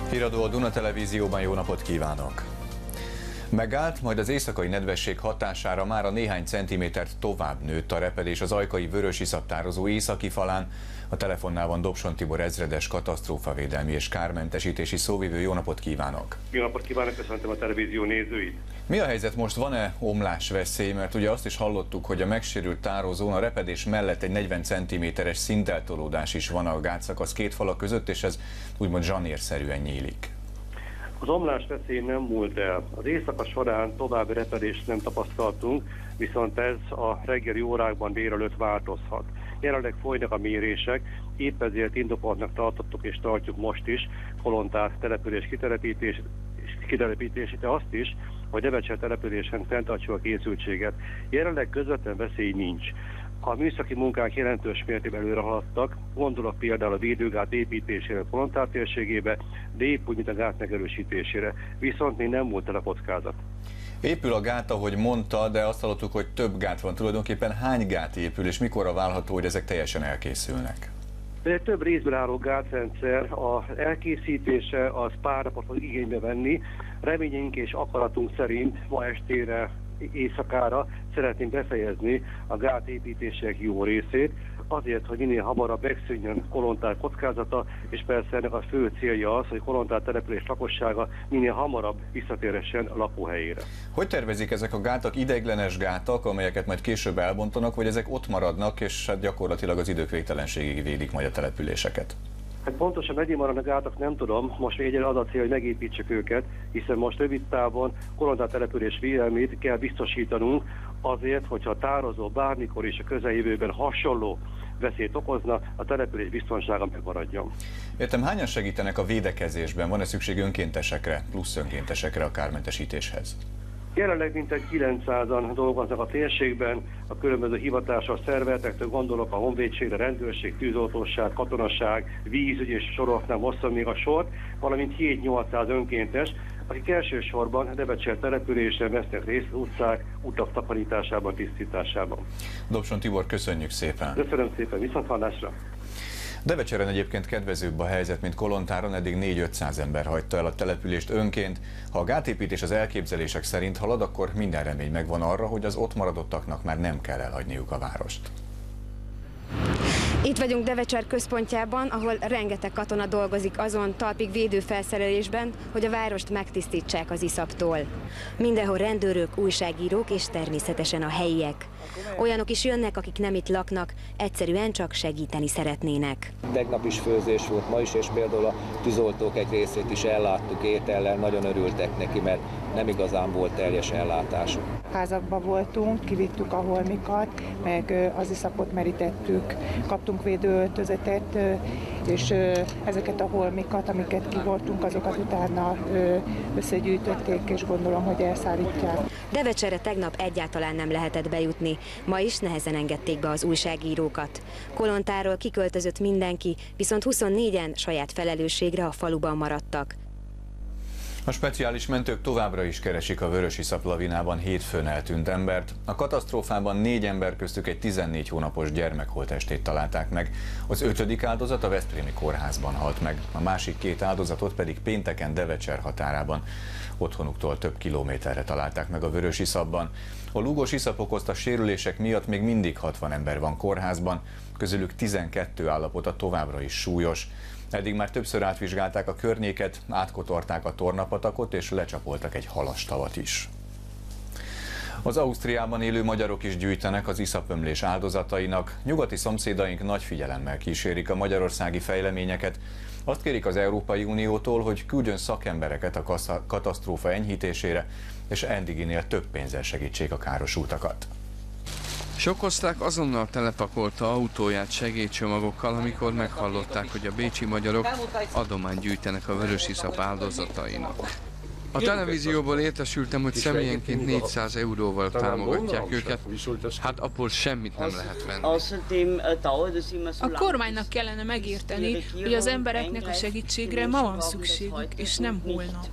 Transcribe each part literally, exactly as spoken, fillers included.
Híradó a Duna Televízióban, jó napot kívánok! Megállt, majd az éjszakai nedvesség hatására már a néhány centimétert tovább nőtt a repedés az ajkai vörösiszaptározó északi falán. A telefonnál van Dobson Tibor ezredes, katasztrófavédelmi és kármentesítési szóvivő. Jó napot kívánok! Jó napot kívánok, köszöntöm a televízió nézőit! Mi a helyzet most? Van-e omlásveszély? Mert ugye azt is hallottuk, hogy a megsérült tározón a repedés mellett egy negyven centiméteres szinteltolódás is van a gátszakasz két fala között, és ez úgymond zsanérszerűen nyílik. Az omlás veszély nem múlt el. Az éjszaka során további repedést nem tapasztaltunk, viszont ez a reggeli órákban délelőtt változhat. Jelenleg folynak a mérések, épp ezért indokoltnak tartottuk és tartjuk most is Kolontár település kitelepítés, kitelepítését, de azt is, hogy Devecser településen fenntartjuk a készültséget. Jelenleg közvetlen veszély nincs. A műszaki munkák jelentős mértékben előre haladtak, gondolok például a védőgát építésére Kolontár térségébe, de épp úgy, mint a gát megerősítésére. Viszont még nem múlt el a kockázat. Épül a gát, ahogy mondta, de azt hallottuk, hogy több gát van. Tulajdonképpen hány gát épül, és mikorra várható, hogy ezek teljesen elkészülnek? Ez egy több részből álló gátrendszer, az elkészítése az pár napot fog igénybe venni. Reményünk és akaratunk szerint ma estére, éjszakára szeretnénk befejezni a gátépítések jó részét, azért, hogy minél hamarabb megszűnjön Kolontár kockázata, és persze ennek a fő célja az, hogy Kolontár település lakossága minél hamarabb visszatérhessen a lakóhelyére. Hogy tervezik ezek a gátak? Ideiglenes gátak, amelyeket majd később elbontanak, vagy ezek ott maradnak, és hát gyakorlatilag az idők végtelenségig védik majd a településeket? Hát pontosan mennyi maradnak gátak, nem tudom. Most még egyre az a cél, hogy megépítsük őket, hiszen most rövid távon Kolontár település védelmét kell biztosítanunk azért, hogyha a tározó bármikor is a közeljövőben hasonló veszélyt okozna, a település biztonsága megmaradjon. Értem, hányan segítenek a védekezésben? Van-e szükség önkéntesekre, plusz önkéntesekre a kármentesítéshez? Jelenleg mintegy kilencszázan dolgoznak a térségben, a különböző hivatásos szervezetektől gondolok a honvédségre, rendőrség, tűzoltóság, katonasság, vízügy és soroknál hosszan még a sort, valamint hét-nyolcszáz önkéntes, akik elsősorban Devecser településen vesznek részt az utcák, utak takarításában, tisztításában. Dobson Tibor, köszönjük szépen! Köszönöm szépen, viszonthallásra! Devecseren egyébként kedvezőbb a helyzet, mint Kolontáron, eddig négy-ötszáz ember hagyta el a települést önként. Ha a gátépítés az elképzelések szerint halad, akkor minden remény megvan arra, hogy az ott maradottaknak már nem kell elhagyniuk a várost. Itt vagyunk Devecser központjában, ahol rengeteg katona dolgozik azon talpig védőfelszerelésben, hogy a várost megtisztítsák az iszaptól. Mindenhol rendőrök, újságírók és természetesen a helyiek. Olyanok is jönnek, akik nem itt laknak, egyszerűen csak segíteni szeretnének. Tegnap is főzés volt, ma is, és például a tűzoltók egy részét is elláttuk étellel, nagyon örültek neki, mert nem igazán volt teljes ellátásuk. Házakban voltunk, kivittük a holmikat, meg az iszapot merítettük, kaptunk védőöltözetet, és ezeket a holmikat, amiket kivoltunk, azokat utána összegyűjtötték, és gondolom, hogy elszállítják. Devecserre tegnap egyáltalán nem lehetett bejutni, ma is nehezen engedték be az újságírókat. Kolontáról kiköltözött mindenki, viszont huszonnégyen saját felelősségre a faluban maradtak. A speciális mentők továbbra is keresik a Vörösiszap lavinában hétfőn eltűnt embert. A katasztrófában négy ember, köztük egy tizennégy hónapos gyermek holttestét találták meg. Az ötödik áldozat a veszprémi kórházban halt meg, a másik két áldozatot pedig pénteken Devecser határában. Otthonuktól több kilométerre találták meg a Vörösiszapban. A lúgos iszap okozta sérülések miatt még mindig hatvan ember van kórházban, közülük tizenkettő állapota továbbra is súlyos. Eddig már többször átvizsgálták a környéket, átkotorták a tornapatakot és lecsapoltak egy halastavat is. Az Ausztriában élő magyarok is gyűjtenek az iszapömlés áldozatainak. Nyugati szomszédaink nagy figyelemmel kísérik a magyarországi fejleményeket. Azt kérik az Európai Uniótól, hogy küldjön szakembereket a katasztrófa enyhítésére, és eddiginél több pénzzel segítsék a károsultakat. Sok osztrák azonnal telepakolta autóját segédcsomagokkal, amikor meghallották, hogy a bécsi magyarok adományt gyűjtenek a Vörösiszap áldozatainak. A televízióból értesültem, hogy személyenként négyszáz euróval támogatják őket, hát abból semmit nem lehet venni. A kormánynak kellene megérteni, hogy az embereknek a segítségre ma van szükségük, és nem holnap.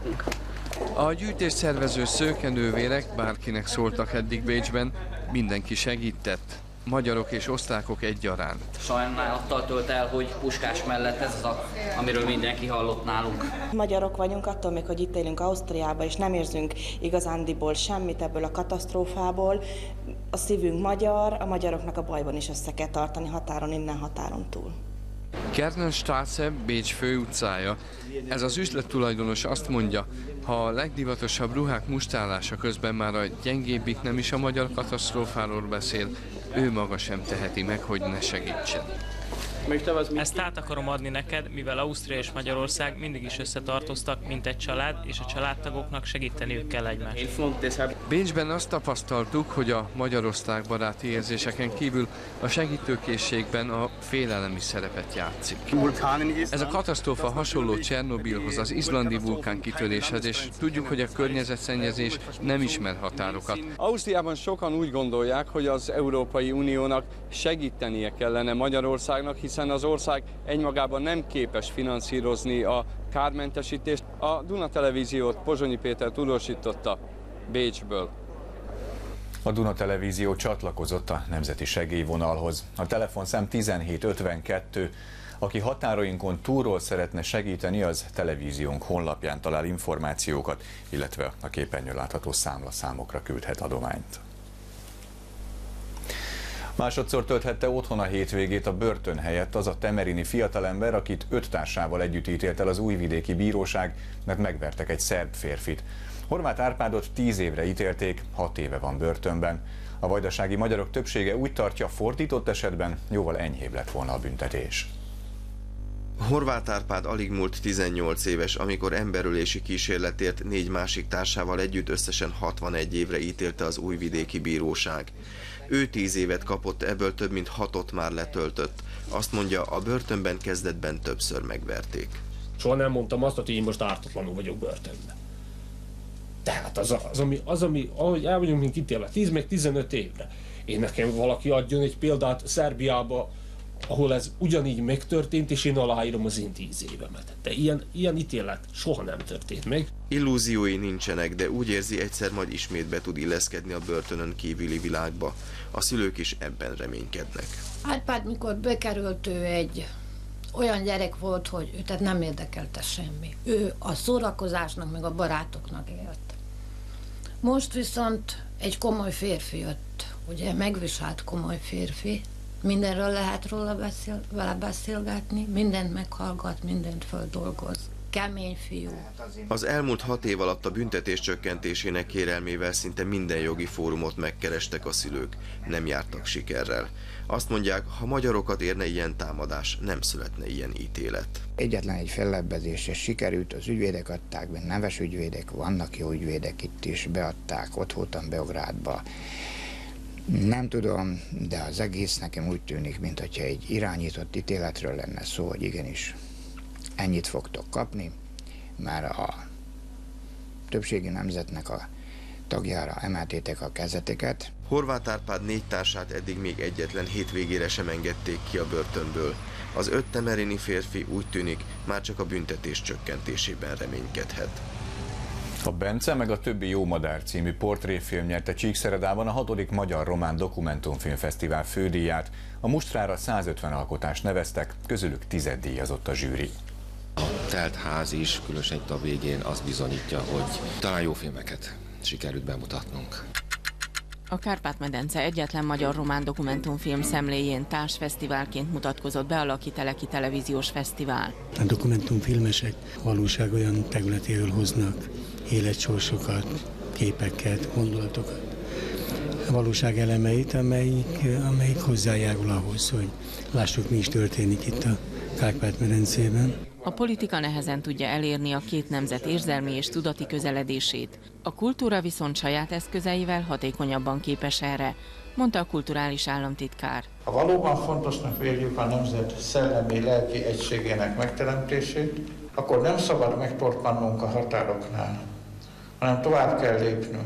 A gyűjtés szervező szőkenővérek bárkinek szóltak eddig Bécsben, mindenki segített. magyarok és osztrákok egyaránt. Sajnálattal tölt el, hogy Puskás mellett ez az, a, amiről mindenki hallott nálunk. Magyarok vagyunk, attól még, hogy itt élünk Ausztriában, és nem érzünk igazándiból semmit ebből a katasztrófából. A szívünk magyar, a magyaroknak a bajban is össze kell tartani határon innen, határon túl. Kernenstraße, Bécs főutcája. Ez az üzlettulajdonos azt mondja, ha a legdivatosabb ruhák mustálása közben már a gyengébbik nem is a magyar katasztrófáról beszél, ő maga sem teheti meg, hogy ne segítsen. Ezt át akarom adni neked, mivel Ausztria és Magyarország mindig is összetartoztak, mint egy család, és a családtagoknak segíteniük kell egymást. Bécsben azt tapasztaltuk, hogy a magyar-osztrák baráti érzéseken kívül a segítőkészségben a félelem is szerepet játszik. Ez a katasztrófa hasonló Csernobilhoz, az izlandi vulkánkitöréshez, és tudjuk, hogy a környezetszennyezés nem ismer határokat. Ausztriában sokan úgy gondolják, hogy az Európai Uniónak segítenie kellene Magyarországnak, hiszen az ország egymagában nem képes finanszírozni a kármentesítést. A Duna Televíziót Pozsonyi Péter tudósította Bécsből. A Duna Televízió csatlakozott a Nemzeti Segélyvonalhoz. A telefonszám tizenhét ötvenkettő. Aki határainkon túlról szeretne segíteni, az televíziónk honlapján talál információkat, illetve a képernyőn látható számlaszámokra küldhet adományt. Másodszor tölthette otthon a hétvégét a börtön helyett az a temerini fiatalember, akit öt társával együtt ítélt el az újvidéki bíróság, mert megvertek egy szerb férfit. Horváth Árpádot tíz évre ítélték, hat éve van börtönben. A vajdasági magyarok többsége úgy tartja, fordított esetben jóval enyhébb lett volna a büntetés. Horváth Árpád alig múlt tizennyolc éves, amikor emberölési kísérletért négy másik társával együtt összesen hatvanegy évre ítélte az újvidéki bíróság. Ő tíz évet kapott, ebből több mint hatot már letöltött. Azt mondja, a börtönben kezdetben többször megverték. Soha nem mondtam azt, hogy én most ártatlanul vagyok börtönben. Tehát az, az, ami, az, ami ahogy el vagyunk, mint ítélve, tíz meg tizenöt évre. Én nekem valaki adjon egy példát Szerbiába, ahol ez ugyanígy megtörtént, és én aláírom az én tíz évemet. De ilyen, ilyen ítélet soha nem történt meg. Illúziói nincsenek, de úgy érzi, egyszer majd ismét be tud illeszkedni a börtönön kívüli világba. A szülők is ebben reménykednek. Árpád, mikor bekerült, ő egy olyan gyerek volt, hogy őt tehát nem érdekelte semmi. Ő a szórakozásnak, meg a barátoknak élt. Most viszont egy komoly férfi jött, ugye megviselt komoly férfi, mindenről lehet róla beszél, vele beszélgetni, mindent meghallgat, mindent földolgoz. Kemény fiú. Az elmúlt hat év alatt a büntetés csökkentésének kérelmével szinte minden jogi fórumot megkerestek a szülők, nem jártak sikerrel. Azt mondják, ha magyarokat érne ilyen támadás, nem születne ilyen ítélet. Egyetlen egy fellebbezésre sikerült, az ügyvédek adták be, neves ügyvédek, vannak jó ügyvédek itt is, beadták, ott voltam Beográdba. Nem tudom, de az egész nekem úgy tűnik, mintha egy irányított ítéletről lenne szó, hogy igenis ennyit fogtok kapni, mert a többségi nemzetnek a tagjára emeltétek a kezeteket. Horváth Árpád négy társát eddig még egyetlen hétvégére sem engedték ki a börtönből. Az öt temerini férfi úgy tűnik, már csak a büntetés csökkentésében reménykedhet. A Bence meg a többi jó madár című portréfilm nyerte Csíkszeredában a hatodik Magyar Román Dokumentumfilmfesztivál fődíját. A mustrára százötven alkotást neveztek, közülük tizet díjazott a zsűri. A telt ház is, különösen itt a végén azt bizonyítja, hogy talán jó filmeket sikerült bemutatnunk. A Kárpát-medence egyetlen magyar román dokumentumfilm szemléjén társfesztiválként mutatkozott be a Laki Teleki Televíziós Fesztivál. A dokumentumfilmesek valóság olyan területéről hoznak életsorsokat, képeket, gondolatokat, a valóság elemeit, amelyik, amelyik hozzájárul ahhoz, hogy lássuk, mi is történik itt a Kárpát-medencében. A politika nehezen tudja elérni a két nemzet érzelmi és tudati közeledését. A kultúra viszont saját eszközeivel hatékonyabban képes erre, mondta a kulturális államtitkár. Ha valóban fontosnak véljük a nemzet szellemi, lelki egységének megteremtését, akkor nem szabad megtorpannunk a határoknál, hanem tovább kell lépnünk.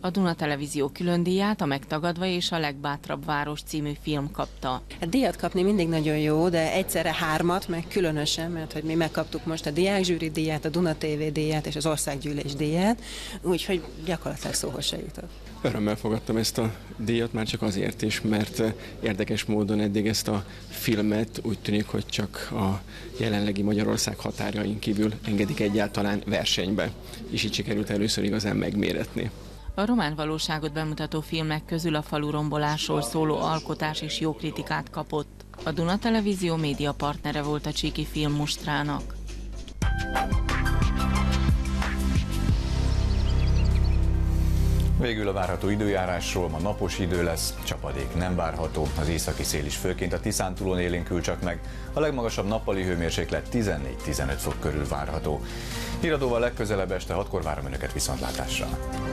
A Duna Televízió külön díját a Megtagadva és a Legbátrabb város című film kapta. A díjat kapni mindig nagyon jó, de egyszerre hármat, meg különösen, mert hogy mi megkaptuk most a Diákzsűri díját, a Duna té vé díját és az Országgyűlés díját, úgyhogy gyakorlatilag szóhoz se jutott. Örömmel fogadtam ezt a díjat, már csak azért is, mert érdekes módon eddig ezt a filmet úgy tűnik, hogy csak a jelenlegi Magyarország határjain kívül engedik egyáltalán versenybe, és így sikerült először igazán megméretni. A román valóságot bemutató filmek közül a falu rombolásról szóló alkotás is jó kritikát kapott. A Duna Televízió médiapartnere volt a Csíki Filmmostrának. Végül a várható időjárásról: ma napos idő lesz, csapadék nem várható, az északi szél is főként a Tiszántúlon élénkül csak meg, a legmagasabb nappali hőmérséklet tizennégy-tizenöt fok körül várható. Híradóval legközelebb este hatkor várom önöket viszontlátásra.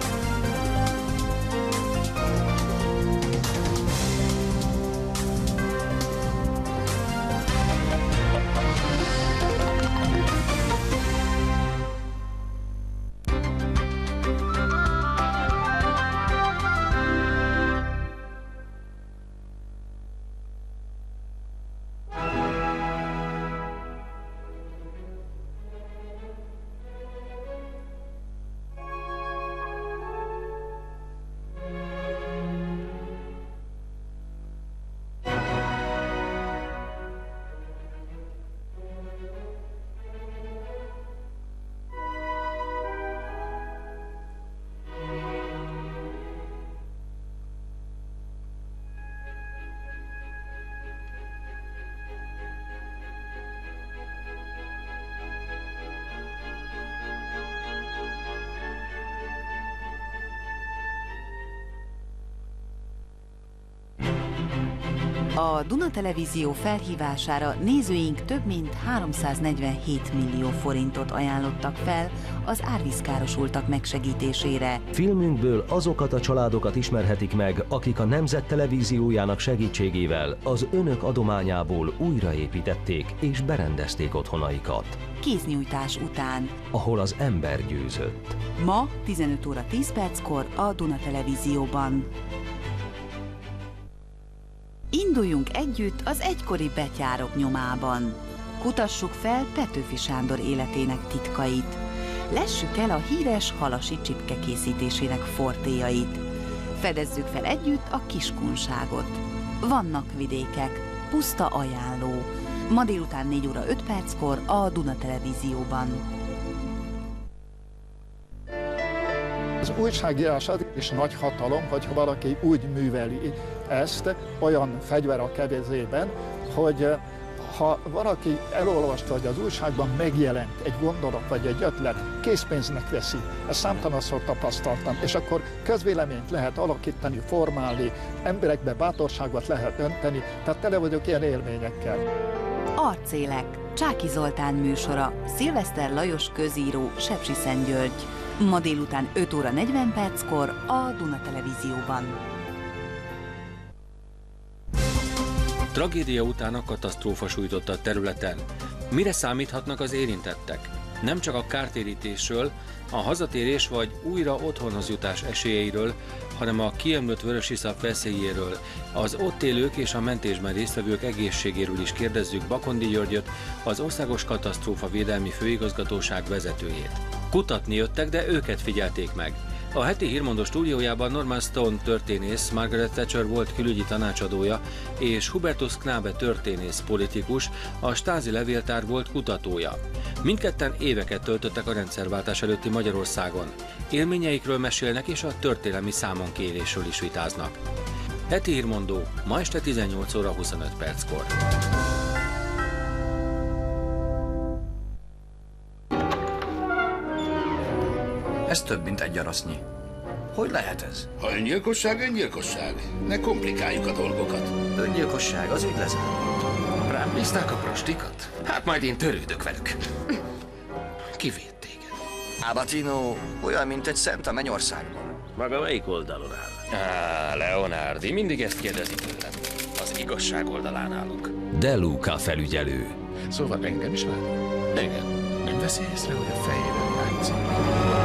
A Duna Televízió felhívására nézőink több mint háromszáznegyvenhét millió forintot ajánlottak fel az árvízkárosultak megsegítésére. Filmünkből azokat a családokat ismerhetik meg, akik a Nemzet Televíziójának segítségével az önök adományából újraépítették és berendezték otthonaikat. Kéznyújtás után, ahol az ember győzött. Ma tizenöt óra tíz perckor a Duna Televízióban. Induljunk együtt az egykori betyárok nyomában. Kutassuk fel Petőfi Sándor életének titkait. Lessük el a híres halasi csipke készítésének fortéjait. Fedezzük fel együtt a kiskunságot. Vannak vidékek, puszta ajánló. Ma délután négy óra öt perckor a Duna Televízióban. Az újságírás az is nagy hatalom, hogyha valaki úgy műveli ezt olyan fegyver a kezében, hogy ha valaki elolvasta, hogy az újságban megjelent egy gondolat vagy egy ötlet, készpénznek veszi. Ezt számtalanszor tapasztaltam, és akkor közvéleményt lehet alakítani, formálni, emberekbe bátorságot lehet önteni, tehát tele vagyok ilyen élményekkel. Arcélek, Csáky Zoltán műsora, Szilveszter Lajos közíró, Sepsiszentgyörgy. Ma délután öt óra negyven perckor a Duna Televízióban. Tragédia után a katasztrófa sújtotta a területen. Mire számíthatnak az érintettek? Nem csak a kártérítésről, a hazatérés vagy újra otthonhoz jutás esélyeiről, hanem a kiömlött vörösiszap veszélyéről, az ott élők és a mentésben résztvevők egészségéről is kérdezzük Bakondi Györgyöt, az Országos Katasztrófa Védelmi Főigazgatóság vezetőjét. Kutatni jöttek, de őket figyelték meg. A heti hírmondó stúdiójában Norman Stone történész, Margaret Thatcher volt külügyi tanácsadója, és Hubertus Knabe történész politikus, a Stasi levéltár volt kutatója. Mindketten éveket töltöttek a rendszerváltás előtti Magyarországon. Élményeikről mesélnek és a történelmi számonkérésről is vitáznak. Heti hírmondó ma este tizennyolc óra huszonöt perckor. Ez több, mint egy arasznyi. Hogy lehet ez? Ha öngyilkosság, öngyilkosság. Ne komplikáljuk a dolgokat. Öngyilkosság, az ügy lezárult. Rám bízták a prostikat? Hát majd én törődök velük. Kivéd téged? Abatino olyan, mint egy szent a mennyországban. Maga melyik oldalon áll? Á, Leonardi, mindig ezt kérdezi tőlem. Az igazság oldalán állok. De Luca felügyelő. Szóval engem is lát? Igen. Nem veszi észre, hogy a fejében látszik.